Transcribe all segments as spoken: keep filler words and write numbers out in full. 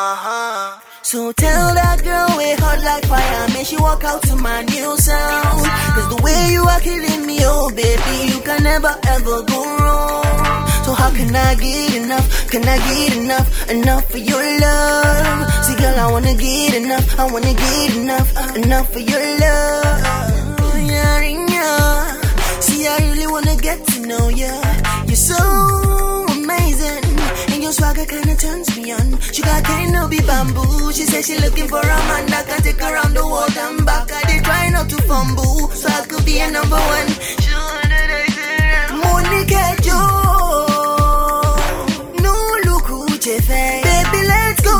Uh-huh. So tell that girl we hot like fire, make she walk out to my new sound. Cause the way you are killing me, oh baby, you can never ever go wrong. So how can I get enough? Can I get enough? Enough for your love. See girl, I wanna get enough. I wanna get enough. Enough for your love. Yeah, yeah. See, I really wanna get to know ya. You're so amazing, and your swagger kinda turns me on. Sugar cane no be bamboo. She said she looking for a man that can take her around the world and back. I did try not to fumble, so I could be a number one. Monica Joe, no look who you think. Baby, let's go.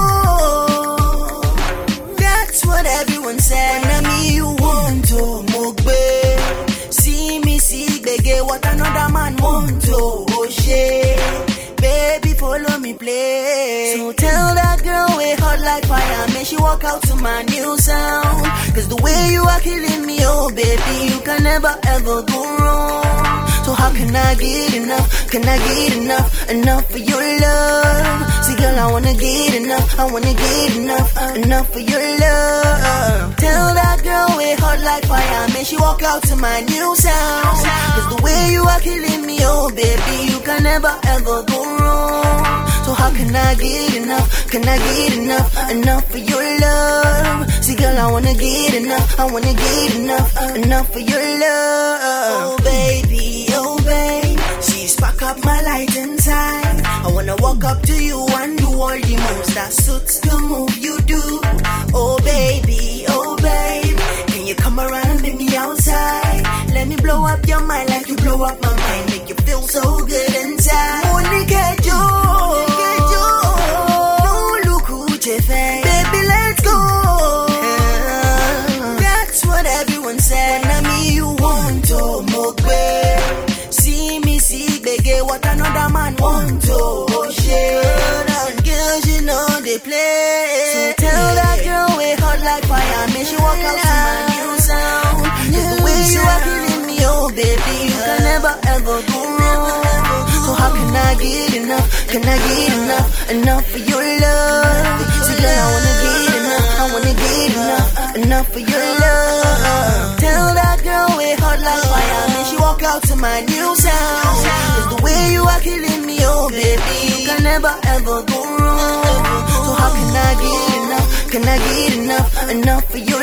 That's what everyone said. When I mean you want to mugbe. See me see bege what another man want to. Oh shit. Baby, follow me, play. So tell that girl we hot like fire, make she walk out to my new sound. Cause the way you are killing me, oh baby, you can never ever go wrong. So how can I get enough? Can I get enough? Enough for your love. See girl, I wanna get enough. I wanna get enough. Enough for your love. Tell that girl we hot like fire, make she walk out to my new sound. Cause the way you are killing me, oh baby, you can never ever go wrong. So how can I get enough? Can I get enough? Enough for your love. See girl, I wanna get enough. I wanna get enough. Enough for your love. Oh baby, oh babe, she's spark up my light inside. I wanna walk up to you and do all the moves that suits the move you do. Oh baby, oh babe, can you come around and meet me outside? Let me blow up your mind like you blow up my mind. Make you feel so good inside. Monica Joe, no look who you think. Baby, let's go. That's what everyone said. When I mean you want to mugbe. See me see bege what another man want to. Oh shit. And girls, you know they play. So tell that girl we hot like fire, make she walk out to my new sound. Cause the way you are killing me, oh baby, you can never ever go wrong. So how can I get enough? Can I get enough? Enough for your love. So girl, I wanna get enough. I wanna get enough. Enough for your love. Tell that girl we hot like fire, make she walk out to my new sound. Cause the way you are killing me, oh baby, you can never ever go wrong. So how can I get enough? Can I get enough? Enough for your